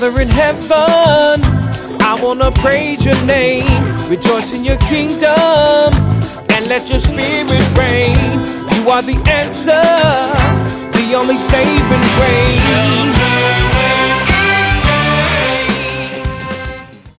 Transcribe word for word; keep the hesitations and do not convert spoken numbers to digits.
Father in heaven, I wanna praise your name, rejoice in your kingdom, and let your spirit reign. You are the answer, the only saving grace.